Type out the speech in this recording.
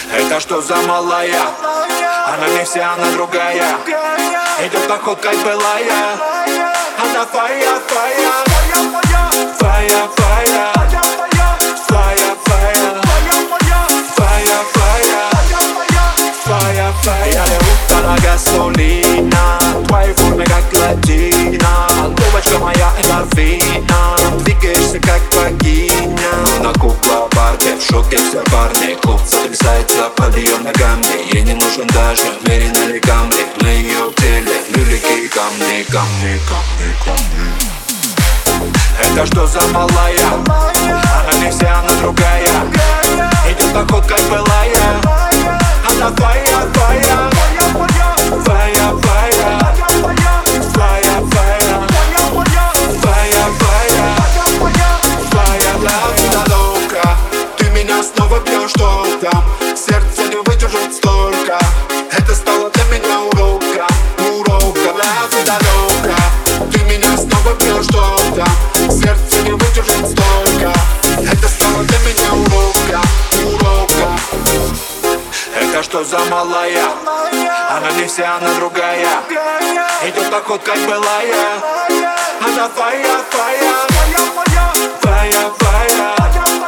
Это что за малая? Она не вся, она другая. Идет походкой былая. Она фая, фая. Фая, фая. Фая, фая. Фая, фая. Фая, фая. Я лягу на gasolina. Твои формы как латина. Девочка моя эндорфина. Двигаешься как богиня. На кукла парке, в шоке все парни. Клуб сотрясается под ее ногами. Ей не нужен даже веренный камни. На ее теле лирики и камни, камни, камни, камни. Это что за малая? Она не вся, она другая. Идет походкой былая. Она фая, фая. Фая, фая. Фая, фая. Фая, фая. Фая, la loca. Ты меня снова бьешь током. Сердце не выдержит столько. Это стало для меня уроком. Уроком, la vida loca. Ты меня снова бьешь током. Сердце не выдержит столько. Это стало для меня уроком. Уроком. Это что за малая? Она не вся, она другая. Идет походкой былая. Она фая, фая. Фая, фая.